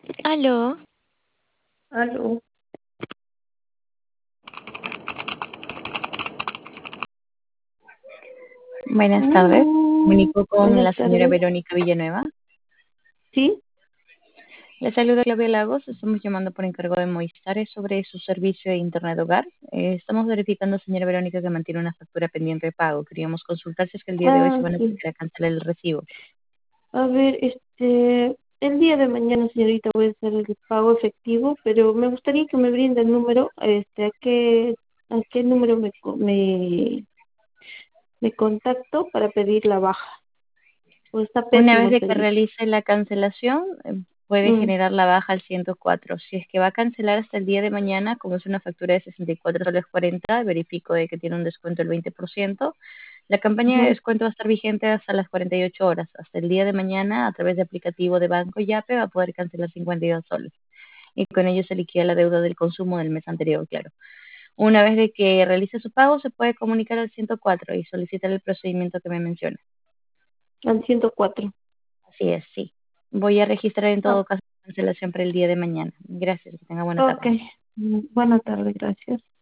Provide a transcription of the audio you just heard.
Aló, Aló. buenas tardes. Mm, Comunico con buenas la señora tardes. Verónica Villanueva. Sí, Le saluda Claudia Lagos. Estamos llamando por encargo de Movistar sobre su servicio de Internet Hogar. Estamos verificando, señora Verónica, que mantiene una factura pendiente de pago. Queríamos consultar si es que el día de hoy se van a sí. aplicar a cancelar el recibo. A ver, el día de mañana, señorita, voy a hacer el pago efectivo, pero me gustaría que me brinde el número, a qué número me contacto para pedir la baja. O está Una vez pésimo el de que servicio. realice la cancelación, puede Mm, generar la baja al 104. Si es que va a cancelar hasta el día de mañana, como es una factura de 64 soles 40, verifico de que tiene un descuento del 20%. La campaña de ujú. descuento va a estar vigente hasta las 48 horas. Hasta el día de mañana, a través de aplicativo de Banco Yape, va a poder cancelar 52 soles. Y con ello se liquida la deuda del consumo del mes anterior, claro. Una vez de que realice su pago, se puede comunicar al 104 y solicitar el procedimiento que me menciona. Al 104. Así es, sí. Voy a registrar en Ah, todo caso la cancelación para el día de mañana. Gracias, que tenga buena ok. tarde. Buena tarde, gracias.